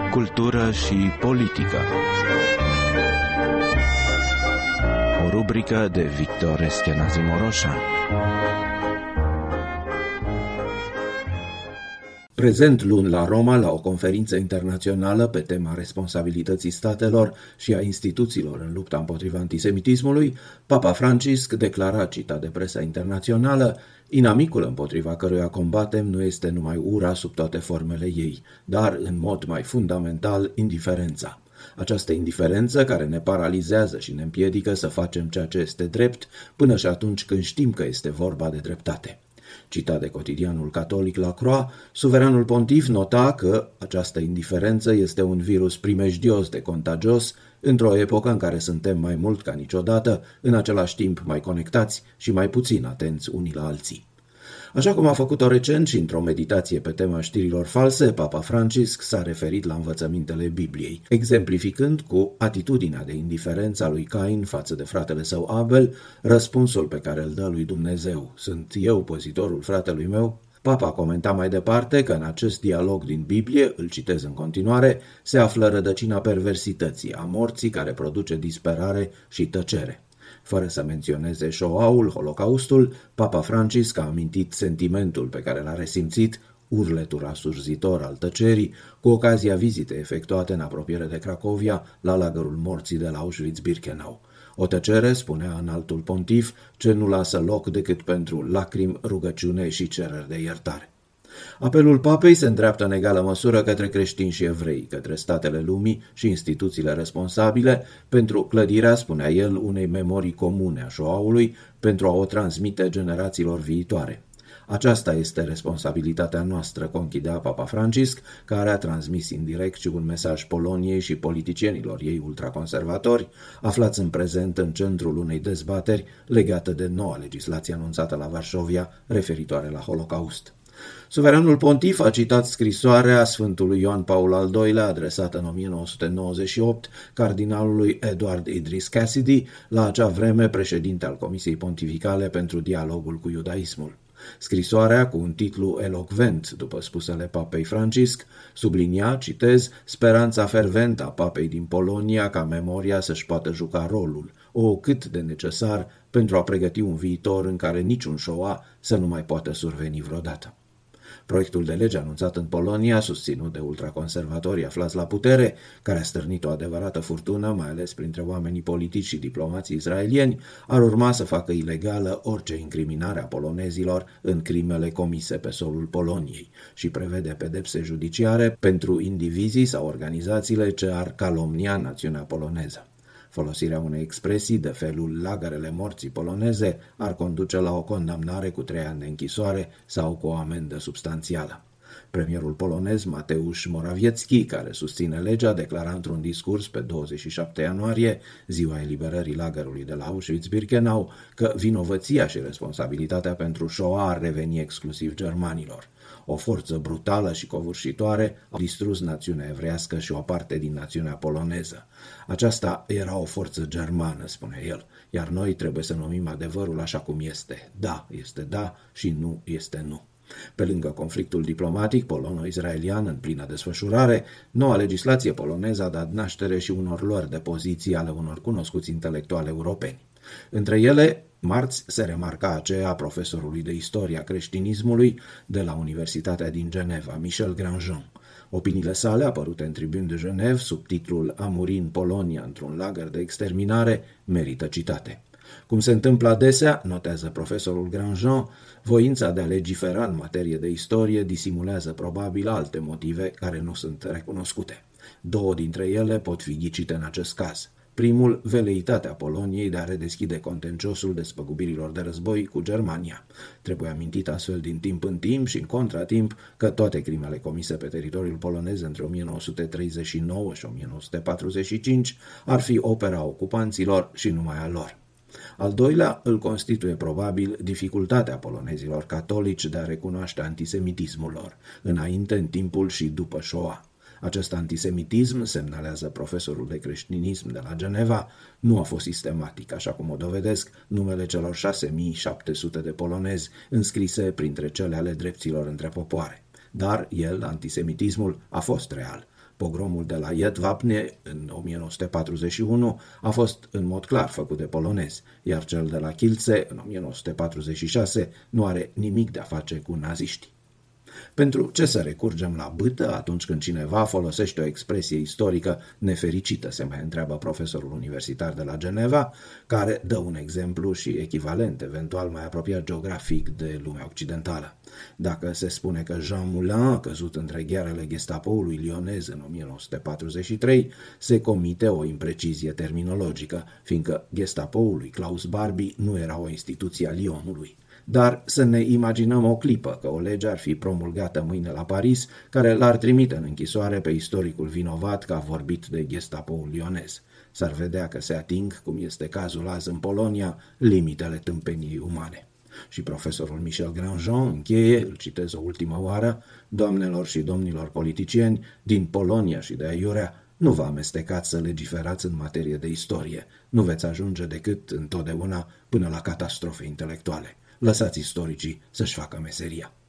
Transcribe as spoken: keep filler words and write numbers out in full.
cultură și politică. O rubrică de Victor Eschenazi Moroșan. Prezent luni la Roma, la o conferință internațională pe tema responsabilității statelor și a instituțiilor în lupta împotriva antisemitismului, Papa Francisc declara, citat de presa internațională: inamicul împotriva căruia combatem nu este numai ura sub toate formele ei, dar, în mod mai fundamental, indiferența. Această indiferență care ne paralizează și ne împiedică să facem ceea ce este drept, până și atunci când știm că este vorba de dreptate. Citat de cotidianul catolic La Croix, suveranul pontif nota că această indiferență este un virus primejdios de contagios într-o epocă în care suntem mai mult ca niciodată, în același timp mai conectați și mai puțin atenți unii la alții. Așa cum a făcut-o recent și într-o meditație pe tema știrilor false, Papa Francisc s-a referit la învățămintele Bibliei, exemplificând cu atitudinea de indiferență a lui Cain față de fratele său Abel răspunsul pe care îl dă lui Dumnezeu: sunt eu păzitorul fratelui meu? Papa comenta mai departe că în acest dialog din Biblie, îl citez în continuare, se află rădăcina perversității, a morții care produce disperare și tăcere. Fără să menționeze Shoah-ul, Holocaustul, Papa Francisc a amintit sentimentul pe care l-a resimțit, urletul asurzitor al tăcerii, cu ocazia vizitei efectuate în apropiere de Cracovia la lagărul morții de la Auschwitz-Birkenau. O tăcere, spunea înaltul pontif, ce nu lasă loc decât pentru lacrimi, rugăciune și cereri de iertare. Apelul papei se îndreaptă în egală măsură către creștini și evrei, către statele lumii și instituțiile responsabile pentru clădirea, spunea el, unei memorii comune a Shoah-ului, pentru a o transmite generațiilor viitoare. Aceasta este responsabilitatea noastră, conchidea Papa Francisc, care a transmis indirect și un mesaj Poloniei și politicienilor ei ultraconservatori, aflați în prezent în centrul unei dezbateri legate de noua legislație anunțată la Varșovia referitoare la Holocaust. Suveranul pontif a citat scrisoarea Sfântului Ioan Paul al doilea, adresată în o mie nouă sute nouăzeci și opt cardinalului Edward Idris Cassidy, la acea vreme președinte al Comisiei Pontificale pentru Dialogul cu Iudaismul. Scrisoarea, cu un titlu elocvent, după spusele Papei Francisc, sublinia, citez, speranța ferventă a Papei din Polonia ca memoria să-și poată juca rolul, o cât de necesar pentru a pregăti un viitor în care niciun Shoah să nu mai poată surveni vreodată. Proiectul de lege anunțat în Polonia, susținut de ultraconservatorii aflați la putere, care a stârnit o adevărată furtună, mai ales printre oamenii politici și diplomații israelieni, ar urma să facă ilegală orice incriminare a polonezilor în crimele comise pe solul Poloniei și prevede pedepse judiciare pentru indivizii sau organizațiile ce ar calomnia națiunea poloneză. Folosirea unei expresii de felul lagărele morții poloneze ar conduce la o condamnare cu trei ani de închisoare sau cu o amendă substanțială. Premierul polonez Mateusz Morawiecki, care susține legea, declara într-un discurs pe douăzeci și șapte ianuarie, ziua eliberării lagărului de la Auschwitz-Birkenau, că vinovăția și responsabilitatea pentru Shoah ar reveni exclusiv germanilor. O forță brutală și covârșitoare a distrus națiunea evreiască și o parte din națiunea poloneză. Aceasta era o forță germană, spune el, iar noi trebuie să numim adevărul așa cum este. Da este da și nu este nu. Pe lângă conflictul diplomatic polono-israelian în plină desfășurare, noua legislație poloneză a dat naștere și unor luări de poziții ale unor cunoscuți intelectuali europeni. Între ele, marți se remarca aceea a profesorului de istoria creștinismului de la Universitatea din Geneva, Michel Grandjean. Opiniile sale, apărute în Tribune de Genève sub titlul A muri în Polonia într-un lagăr de exterminare, merită citate. Cum se întâmplă adesea, notează profesorul Grandjean, voința de a legifera în materie de istorie disimulează probabil alte motive care nu sunt recunoscute. Două dintre ele pot fi ghicite în acest caz. Primul, veleitatea Poloniei de a redeschide contenciosul despăgubirilor de război cu Germania. Trebuie amintit astfel din timp în timp și în contratimp că toate crimele comise pe teritoriul polonez între o mie nouă sute treizeci și nouă și o mie nouă sute patruzeci și cinci ar fi opera ocupanților și numai a lor. Al doilea îl constituie probabil dificultatea polonezilor catolici de a recunoaște antisemitismul lor, înainte, în timpul și după Shoah. Acest antisemitism, semnalează profesorul de creștinism de la Geneva, nu a fost sistematic, așa cum o dovedesc numele celor șase mii șapte sute de polonezi înscrise printre cele ale drepților între popoare. Dar el, antisemitismul, a fost real. Pogromul de la Jedwabne în o mie nouă sute patruzeci și unu a fost în mod clar făcut de polonezi, iar cel de la Kielce în o mie nouă sute patruzeci și șase nu are nimic de a face cu naziștii. Pentru ce să recurgem la bâtă atunci când cineva folosește o expresie istorică nefericită, se mai întreabă profesorul universitar de la Geneva, care dă un exemplu și echivalent, eventual mai apropiat geografic de lumea occidentală. Dacă se spune că Jean Moulin a căzut între ghearele Gestapoului lionez în o mie nouă sute patruzeci și trei, se comite o imprecizie terminologică, fiindcă Gestapoul lui Klaus Barbie nu era o instituție a Lyonului. Dar să ne imaginăm o clipă că o lege ar fi promulgată mâine la Paris, care l-ar trimite în închisoare pe istoricul vinovat că a vorbit de Gestapoul lionez. S-ar vedea că se ating, cum este cazul azi în Polonia, limitele tâmpeniei umane. Și profesorul Michel Grandjean încheie, îl citez o ultimă oară: doamnelor și domnilor politicieni din Polonia și de aiurea, nu vă amestecați să legiferați în materie de istorie. Nu veți ajunge decât întotdeauna până la catastrofe intelectuale. Lăsați istoricii să-și facă meseria.